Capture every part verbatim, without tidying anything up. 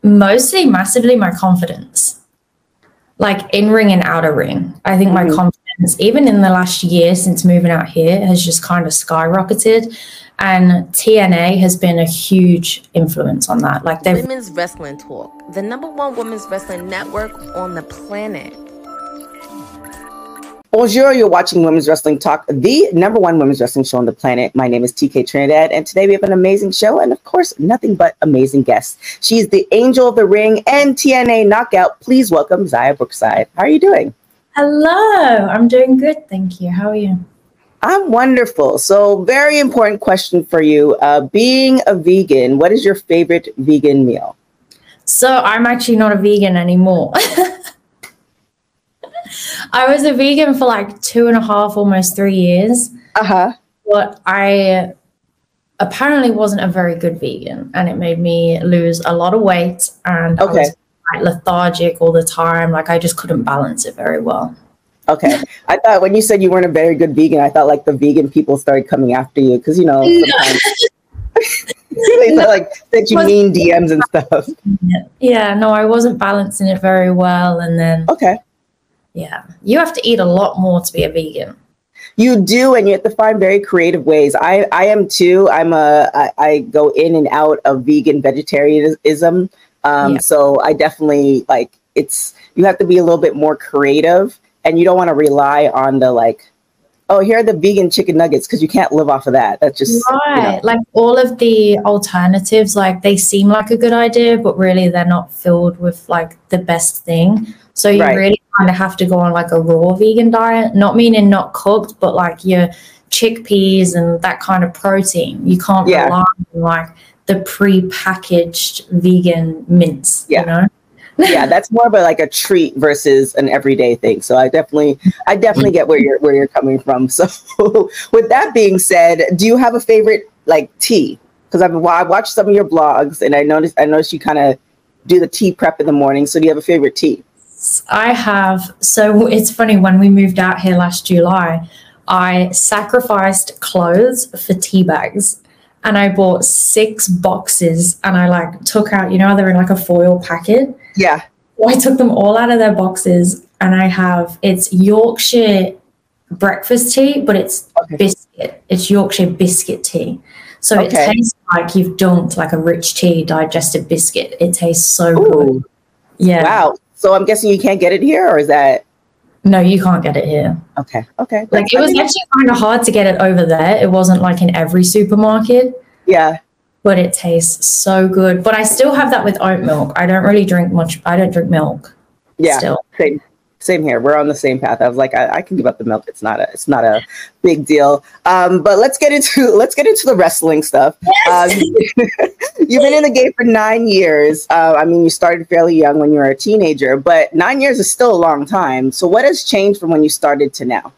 Mostly massively my confidence, like in ring and outer ring. I think my Mhm. confidence, even in the last year since moving out here, has just kind of skyrocketed. And T N A has been a huge influence on that. Like they've Women's Wrestling Talk, the number one women's wrestling network on the planet. Bonjour, you're watching Women's Wrestling Talk, the number one women's wrestling show on the planet. My name is T K Trinidad, and today we have an amazing show, and of course, nothing but amazing guests. She's the Angel of the Ring and T N A Knockout. Please welcome Xia Brookside. How are you doing? Hello, I'm doing good, thank you. How are you? I'm wonderful. So, very important question for you. Uh, being a vegan, what is your favorite vegan meal? So I'm actually not a vegan anymore. I was a vegan for like two and a half, almost three years. Uh-huh. But I apparently wasn't a very good vegan, and it made me lose a lot of weight, and Okay. I was quite lethargic all the time. Like I just couldn't balance it very well. Okay. I thought when you said you weren't a very good vegan, I thought like the vegan people started coming after you because, you know, sometimes they felt like that you mean D Ms and stuff. Yeah, no, I wasn't balancing it very well. And then, Okay. yeah, you have to eat a lot more to be a vegan. You do, and you have to find very creative ways. I, I am too. I'm a, I, I go in and out of vegan vegetarianism. Um, Yeah. So I definitely like it's, you have to be a little bit more creative, and you don't want to rely on the like, oh, here are the vegan chicken nuggets, because you can't live off of that. That's just, you Right. know. Like all of the alternatives, like they seem like a good idea, but really they're not filled with like the best thing. So you Right. really kind of have to go on like a raw vegan diet, not meaning not cooked, but like your chickpeas and that kind of protein. You can't Yeah. rely on like the pre-packaged vegan mince, Yeah. you know? Yeah, that's more of a like a treat versus an everyday thing. So I definitely, I definitely get where you're where you're coming from. So with that being said, do you have a favorite like tea? Because I've well, I watched some of your blogs, and I noticed I noticed you kind of do the tea prep in the morning. So do you have a favorite tea? I have. So it's funny, when we moved out here last July, I sacrificed clothes for tea bags, and I bought six boxes, and I like took out, you know, they're in like a foil packet. Yeah. So I took them all out of their boxes, and I have, it's Yorkshire breakfast tea, but it's Okay. biscuit. It's Yorkshire biscuit tea. So it Okay. tastes like you've dunked like a rich tea digested biscuit. It tastes so Ooh. good. Yeah. Wow. So I'm guessing you can't get it here, or is that No, you can't get it here. okay? Okay. Like it was actually kind of hard to get it over there. It wasn't like in every supermarket, Yeah. but it tastes so good. But I still have that with oat milk. I don't really drink much. I don't drink milk. Yeah. Still. Same. Same here. We're on the same path. I was like, I, I can give up the milk. It's not a, it's not a big deal. Um, but let's get into, let's get into the wrestling stuff. Yes. Um, you've been in the game for nine years. Uh, I mean, you started fairly young when you were a teenager, but nine years is still a long time. So what has changed from when you started to now?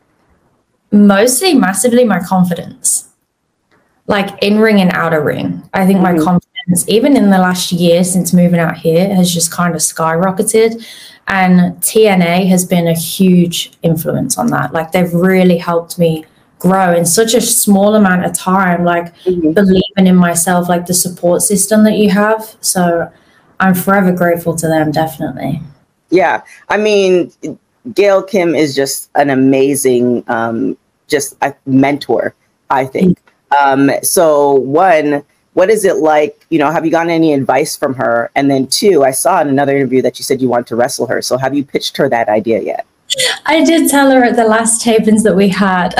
Mostly massively my confidence, like in ring and outer ring. I think my Mhm. confidence, even in the last year since moving out here, has just kind of skyrocketed. And T N A has been a huge influence on that. Like they've really helped me grow in such a small amount of time, like Mhm. believing in myself, like the support system that you have. So I'm forever grateful to them, definitely. Yeah. I mean, Gail Kim is just an amazing, um, just a mentor, I think. Um, so one, what is it like, you know, have you gotten any advice from her? And then two, I saw in another interview that you said you want to wrestle her. So have you pitched her that idea yet? I did tell her at the last tapings that we had.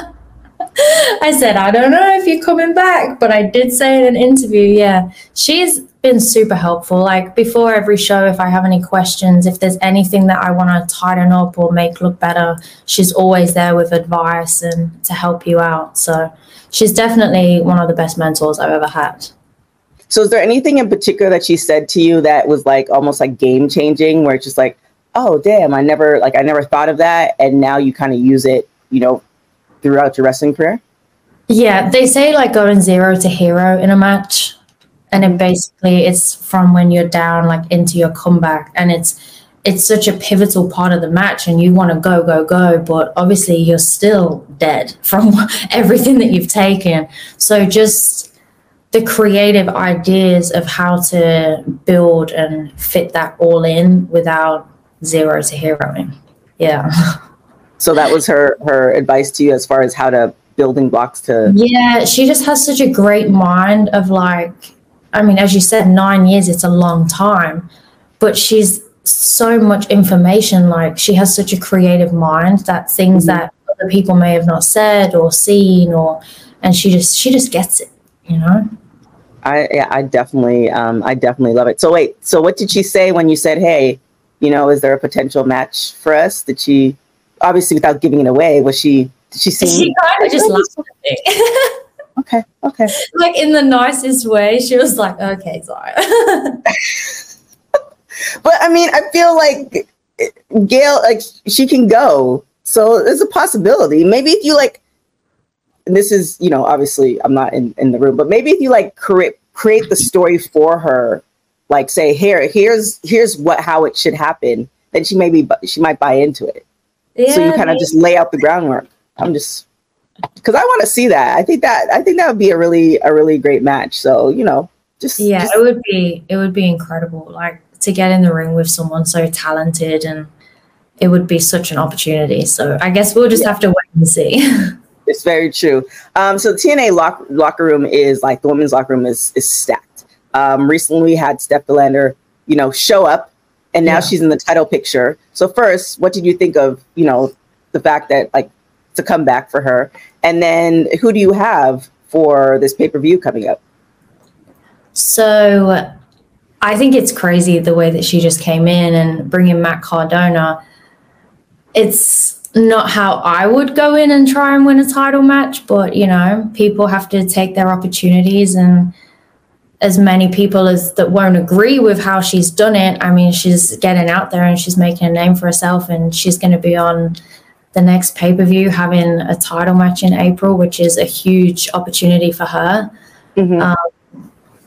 I said, I don't know if you're coming back, but I did say in an interview, yeah. She's been super helpful. Like before every show, if I have any questions, if there's anything that I want to tighten up or make look better, she's always there with advice and to help you out. So she's definitely one of the best mentors I've ever had. So is there anything in particular that she said to you that was like almost like game changing, where it's just like, oh, damn, I never like I never thought of that. And now you kind of use it, you know, throughout your wrestling career? Yeah, they say like going zero to hero in a match. And it basically it's from when you're down like into your comeback. And it's it's such a pivotal part of the match, and you want to go, go, go, but obviously you're still dead from everything that you've taken. So just the creative ideas of how to build and fit that all in without zero to heroing. Yeah. So that was her her advice to you as far as how to building blocks to. Yeah, she just has such a great mind of like, I mean, as you said, nine years, it's a long time, but she's so much information. Like she has such a creative mind that things mm-hmm. that other people may have not said or seen, or, and she just, she just gets it, you know? I, yeah, I definitely, um, I definitely love it. So wait, so what did she say when you said, hey, you know, is there a potential match for us? Did she, obviously without giving it away, was she, did she seem? She kind of just laughed at me. Okay, okay. Like in the nicest way. She was like, okay, sorry. But I mean, I feel like Gail, like she can go. So there's a possibility. Maybe if you like, and this is, you know, obviously I'm not in, in the room, but maybe if you like create create the story for her, like say, here, here's here's what how it should happen, then she maybe she might buy into it. Yeah, so you kind of just lay out the groundwork. I'm just because I want to see that. I think that I think that would be a really a really great match. So, you know, just yeah, just, it would be it would be incredible. Like to get in the ring with someone so talented, and it would be such an opportunity. So I guess we'll just yeah. have to wait and see. It's very true. Um, so the T N A lock, locker room is like the women's locker room is is stacked. Um, recently we had Steph Delander, you know, show up, and now yeah. she's in the title picture. So first, what did you think of, you know, the fact that like it's a comeback for her? And then who do you have for this pay-per-view coming up? So I think it's crazy the way that she just came in and bringing Matt Cardona. It's not how I would go in and try and win a title match, but, you know, people have to take their opportunities, and as many people as that won't agree with how she's done it, I mean, she's getting out there and she's making a name for herself, and she's going to be on the next pay-per-view having a title match in April, which is a huge opportunity for her. Mm-hmm. Um,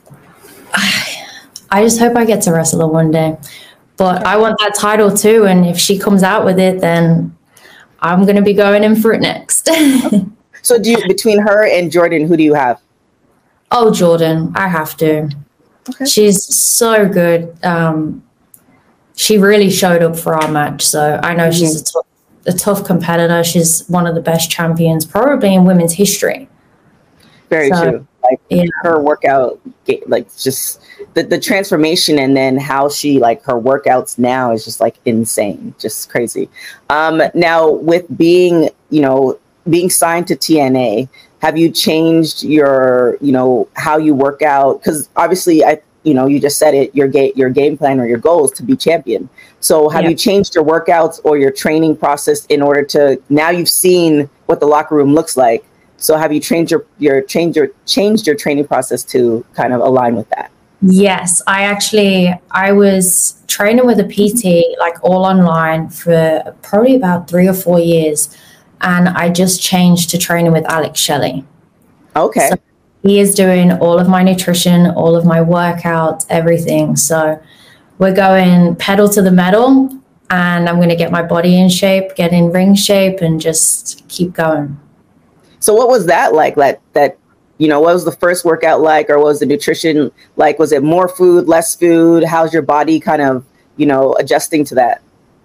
I, I just hope I get to wrestle her one day, but I want that title too. And if she comes out with it, then I'm going to be going in for it next. So do you, between her and Jordan, who do you have? Oh, Jordan, I have to. Okay. She's so good. Um, she really showed up for our match. So I know mm-hmm. she's a tough, a tough competitor. She's one of the best champions probably in women's history. Very so, true. Like yeah. her workout, like just the, the transformation, and then how she like her workouts now is just like insane, just crazy. Um, now with being, you know, being signed to T N A, have you changed your, you know, how you work out? Because obviously, I, you know, you just said it, your game, your game plan or your goal is to be champion. So have yeah. you changed your workouts or your training process in order to, now you've seen what the locker room looks like. So have you changed your, your change your changed your training process to kind of align with that? Yes, I actually, I was training with a P T, like all online for probably about three or four years. And I just changed to training with Alex Shelley. Okay. So he is doing all of my nutrition, all of my workouts, everything. So we're going pedal to the metal, and I'm going to get my body in shape, get in ring shape, and just keep going. So what was that like? That, that, you know, what was the first workout like, or what was the nutrition like? Was it more food, less food? How's your body kind of, you know, adjusting to that?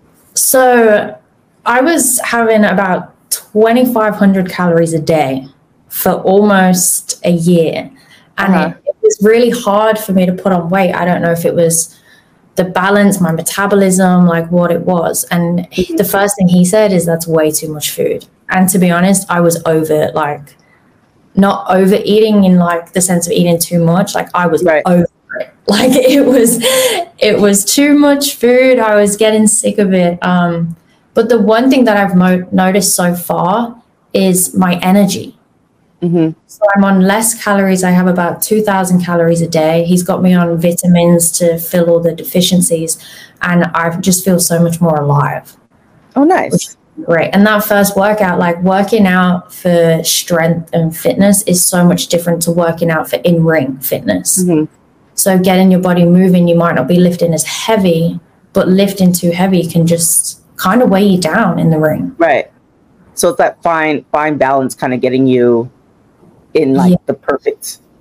So I was having about twenty-five hundred calories a day for almost a year. And uh-huh. it, it was really hard for me to put on weight. I don't know if it was the balance, my metabolism, like what it was. And he, the first thing he said is that's way too much food. And to be honest, I was over, like not overeating in like the sense of eating too much. Like I was right. over it. Like it was, it was too much food. I was getting sick of it. Um, But the one thing that I've mo- noticed so far is my energy. Mm-hmm. So I'm on less calories. I have about two thousand calories a day. He's got me on vitamins to fill all the deficiencies. And I just feel so much more alive. Oh, nice. Great. And that first workout, like working out for strength and fitness is so much different to working out for in-ring fitness. Mm-hmm. So getting your body moving, you might not be lifting as heavy, but lifting too heavy can just kind of weigh you down in the ring. Right. So it's that fine, fine balance kind of getting you in like yeah. the perfect,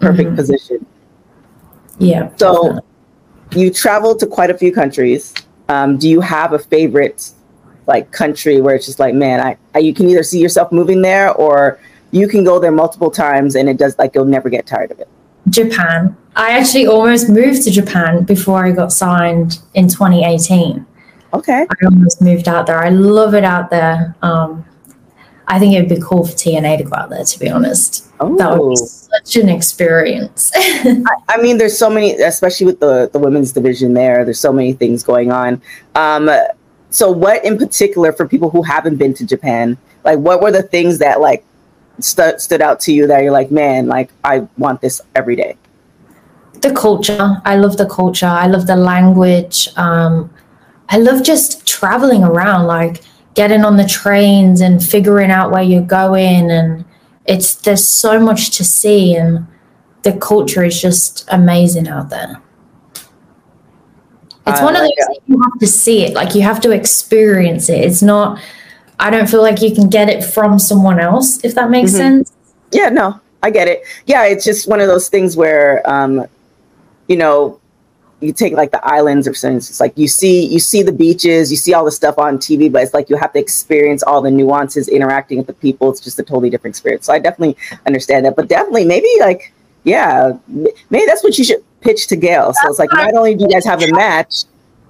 perfect Mhm. position. Yeah. So definitely. you traveled to quite a few countries. Um, do you have a favorite like country where it's just like, man, I, I you can either see yourself moving there, or you can go there multiple times and it does like you'll never get tired of it? Japan. I actually almost moved to Japan before I got signed in twenty eighteen. Okay. I almost moved out there. I love it out there. Um, I think it'd be cool for T N A to go out there, to be honest. Oh. That would be such an experience. I, I mean, there's so many, especially with the, the women's division there, there's so many things going on. Um, so what in particular, for people who haven't been to Japan, like what were the things that like stu- stood out to you that you're like, man, like I want this every day? The culture. I love the culture. I love the language. Um, I love just traveling around, like getting on the trains and figuring out where you're going. And it's, there's so much to see, and the culture is just amazing out there. It's I one of like those it. things you have to see it, like you have to experience it. It's not, I don't feel like you can get it from someone else, if that makes Mhm. sense. Yeah, no, I get it. Yeah, it's just one of those things where, um, you know, you take like the islands or something. It's like you see, you see the beaches, you see all the stuff on T V, but it's like you have to experience all the nuances interacting with the people. It's just a totally different experience. So I definitely understand that. But definitely, maybe like, yeah, m- maybe that's what you should pitch to Gail. So it's like, not only do you guys have a match,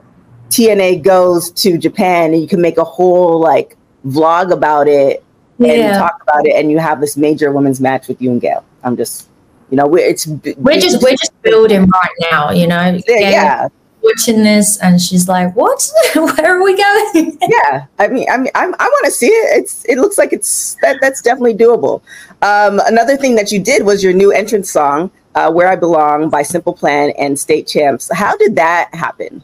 T N A goes to Japan, and you can make a whole like vlog about it and Yeah. talk about it, and you have this major women's match with you and Gail. I'm just, you know, we're, it's We're just we're just building right now, you know. yeah, Gail yeah, watching this, and she's like, "What? Where are we going?" yeah. I mean, I mean, I'm, I want to see it. It's, it looks like it's that that's definitely doable. Um, another thing that you did was your new entrance song, uh, "Where I Belong" by Simple Plan and State Champs. How did that happen?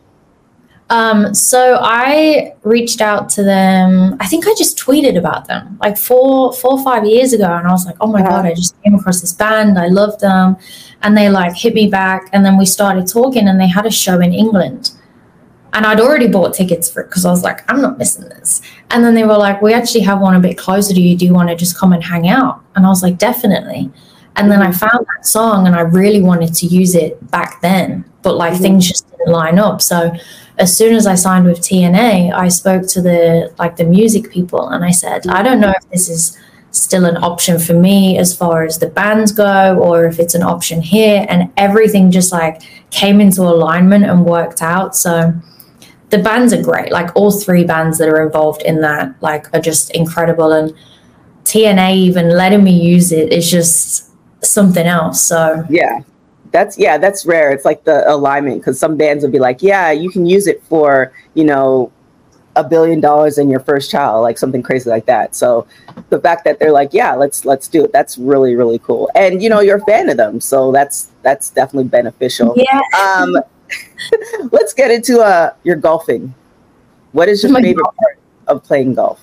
Um, so I reached out to them. I think I just tweeted about them like four, four or five years ago, and I was like, "Oh my Uh-huh. god, I just came across this band. I love them," and they like hit me back, and then we started talking, and they had a show in England, and I'd already bought tickets for it because I was like, "I'm not missing this." And then they were like, "We actually have one a bit closer to you. Do you want to just come and hang out?" And I was like, "Definitely." And then I found that song, and I really wanted to use it back then, but like Mhm. things just didn't line up. So as soon as I signed with T N A, I spoke to the like the music people, and I said, I don't know if this is still an option for me as far as the bands go, or if it's an option here. And everything just like came into alignment and worked out. So the bands are great. Like all three bands that are involved in that like are just incredible. And T N A even letting me use it is just something else. So Yeah, that's yeah, that's rare. It's like the alignment, because some bands would be like, yeah, you can use it for, you know, a billion dollars in your first child, like something crazy like that. So the fact that they're like, yeah, let's let's do it, that's really, really cool. And you know, you're a fan of them, so that's that's definitely beneficial. yeah. Um, let's get into uh your golfing. What is your Oh my favorite God. part of playing golf?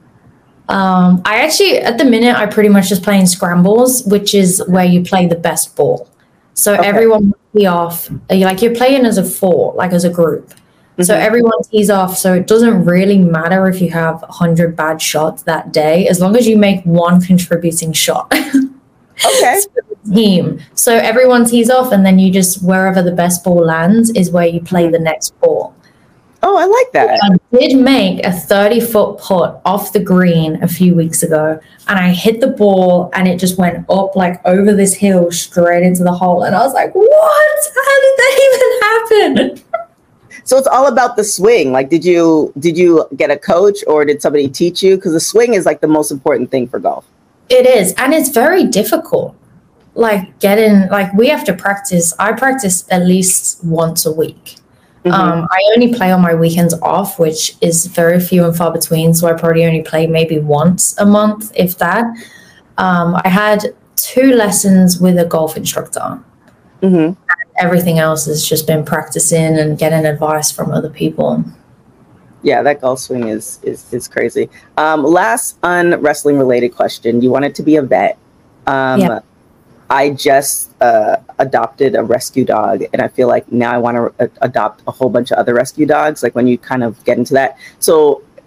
Um, I actually, at the minute, I pretty much just play in scrambles, which is where you play the best ball. So Okay. everyone will tee off, uh, like you're playing as a four, like as a group. So Mhm. everyone tees off. So it doesn't really matter if you have one hundred bad shots that day, as long as you make one contributing shot. Okay. Team. So everyone tees off, and then you just, wherever the best ball lands is where you play the next ball. Oh, I like that. I did make a thirty foot putt off the green a few weeks ago, and I hit the ball and it just went up like over this hill straight into the hole. And I was like, what? How did that even happen? So it's all about the swing. Like, did you did you get a coach, or did somebody teach you? Because the swing is like the most important thing for golf. It is. And it's very difficult. Like getting, like we have to practice. I practice at least once a week. Mhm. Um, I only play on my weekends off, which is very few and far between. So I probably only play maybe once a month, if that. Um, I had two lessons with a golf instructor. Mhm. Everything else has just been practicing and getting advice from other people. Yeah, that golf swing is is is crazy. Um, last un-wrestling related question. You wanted to be a vet. Um, Yeah. I just uh, adopted a rescue dog, and I feel like now I want to a- adopt a whole bunch of other rescue dogs. Like when you kind of get into that. So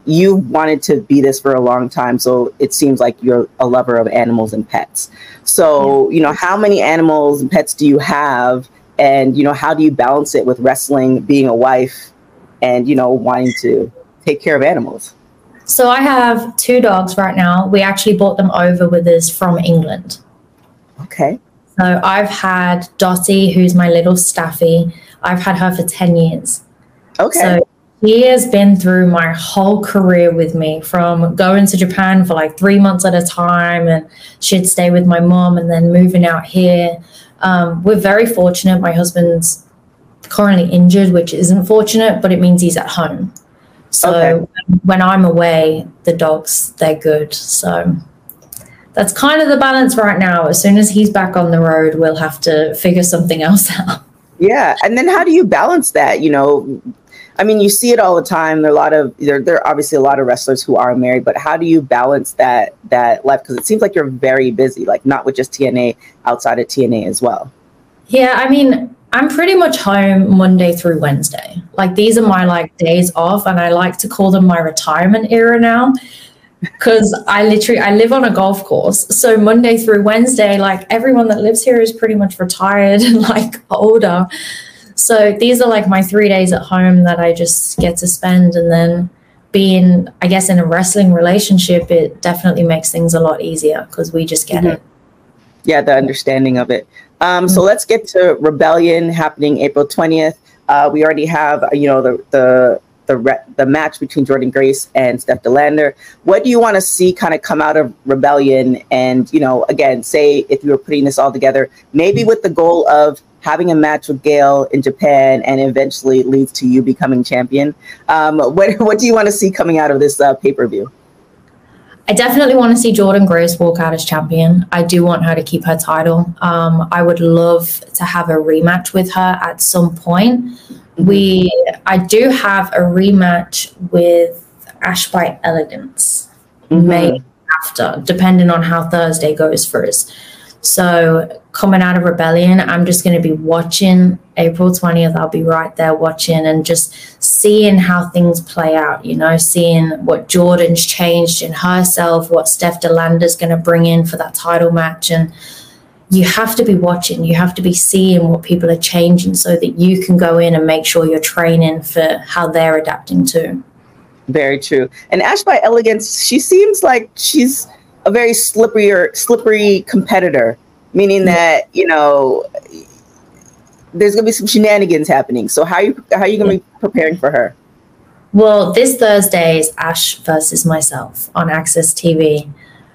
you wanted to be this for a long time. So it seems like you're a lover of animals and pets. So, yeah. you know, how many animals and pets do you have? And, you know, how do you balance it with wrestling, being a wife, and, you know, wanting to take care of animals? So I have two dogs right now. We actually brought them over with us from England. Okay. So I've had Dottie, who's my little Staffy. I've had her for ten years. Okay. So she has been through my whole career with me, from going to Japan for like three months at a time, and she'd stay with my mom, and then moving out here. Um, we're very fortunate. My husband's currently injured, which isn't fortunate, but it means he's at home. So okay. when I'm away, the dogs, they're good. So that's kind of the balance right now. As soon as he's back on the road, we'll have to figure something else out. Yeah. And then how do you balance that? You know, I mean, you see it all the time. There are a lot of, there, there are obviously a lot of wrestlers who are married, but how do you balance that, that life? Because it seems like you're very busy, like not with just T N A, outside of T N A as well. Yeah. I mean, I'm pretty much home Monday through Wednesday. Like, these are my like days off, and I like to call them my retirement era now, because I literally, I live on a golf course. So Monday through Wednesday, like, everyone that lives here is pretty much retired and like older. So these are like my three days at home that I just get to spend. And then being, I guess, in a wrestling relationship, it definitely makes things a lot easier because we just get mm-hmm. it. Yeah, the understanding of it. Um, mm-hmm. So let's get to Rebellion happening April twentieth. Uh, we already have, you know, the the the re- the match between Jordynne Grace and Steph De Lander. What do you want to see kind of come out of Rebellion? And, you know, again, say if you were putting this all together, maybe with the goal of having a match with Gail in Japan and eventually leads to you becoming champion. Um, what what do you want to see coming out of this uh, pay-per-view? I definitely want to see Jordynne Grace walk out as champion. I do want her to keep her title. Um, I would love to have a rematch with her at some point. Mm-hmm. We, I do have a rematch with Ash by Elegance, mm-hmm. May after, depending on how Thursday goes for us. So coming out of Rebellion, I'm just going to be watching April twentieth. I'll be right there watching and just seeing how things play out, you know, seeing what Jordynne's changed in herself, what Steph De Lander's going to bring in for that title match. And you have to be watching, you have to be seeing what people are changing so that you can go in and make sure you're training for how they're adapting too. Very true. And Ash by Elegance, she seems like she's a very slippery or slippery competitor, meaning that, you know, there's going to be some shenanigans happening. So how are you, how are you going to be preparing for her? Well, this Thursday is Ash versus myself on Access T V.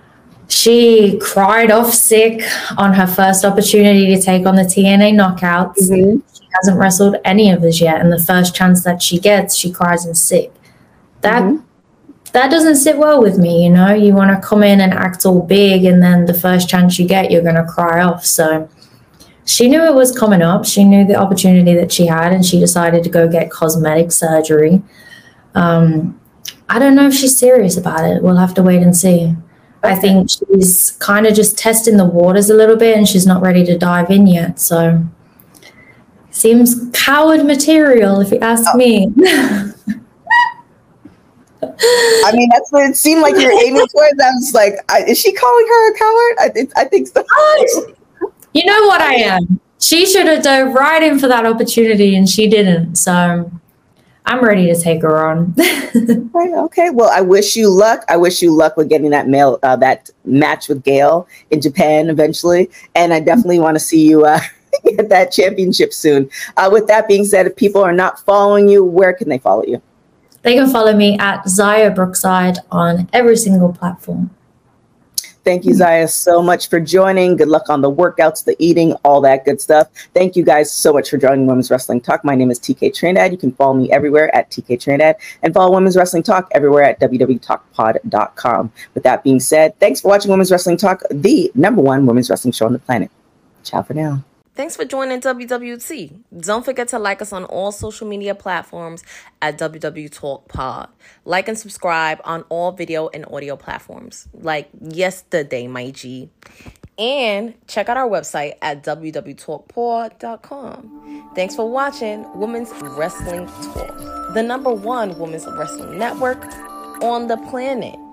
She cried off sick on her first opportunity to take on the T N A Knockouts. Mm-hmm. She hasn't wrestled any of us yet. And the first chance that she gets, she cries in sick. That mm-hmm. That doesn't sit well with me, you know. You want to come in and act all big, and then the first chance you get, you're going to cry off. So she knew it was coming up. She knew the opportunity that she had, and she decided to go get cosmetic surgery. Um, I don't know if she's serious about it. We'll have to wait and see. Okay. I think she's kind of just testing the waters a little bit, and she's not ready to dive in yet. So seems coward material, if you ask oh. me. I mean, that's what it seemed like you're aiming towards. I was like, I, is she calling her a coward? I, it, I think so. You know what I am. She should have dove right in for that opportunity, and she didn't. So I'm ready to take her on. Right, okay. Well, I wish you luck. I wish you luck with getting that mail, uh, that match with Gail in Japan eventually. And I definitely want to see you uh, get that championship soon. Uh, with that being said, if people are not following you, where can they follow you? They can follow me at Zaya Brookside on every single platform. Thank you, Zaya, so much for joining. Good luck on the workouts, the eating, all that good stuff. Thank you guys so much for joining Women's Wrestling Talk. My name is T K Trinidad. You can follow me everywhere at T K Trinidad and follow Women's Wrestling Talk everywhere at w w w talk pod dot com. With that being said, thanks for watching Women's Wrestling Talk, the number one women's wrestling show on the planet. Ciao for now. Thanks for joining W W T. Don't forget to like us on all social media platforms at W W Talk Pod. Like and subscribe on all video and audio platforms, like yesterday, my G. And check out our website at w w talk pod dot com. Thanks for watching Women's Wrestling Talk, the number one women's wrestling network on the planet.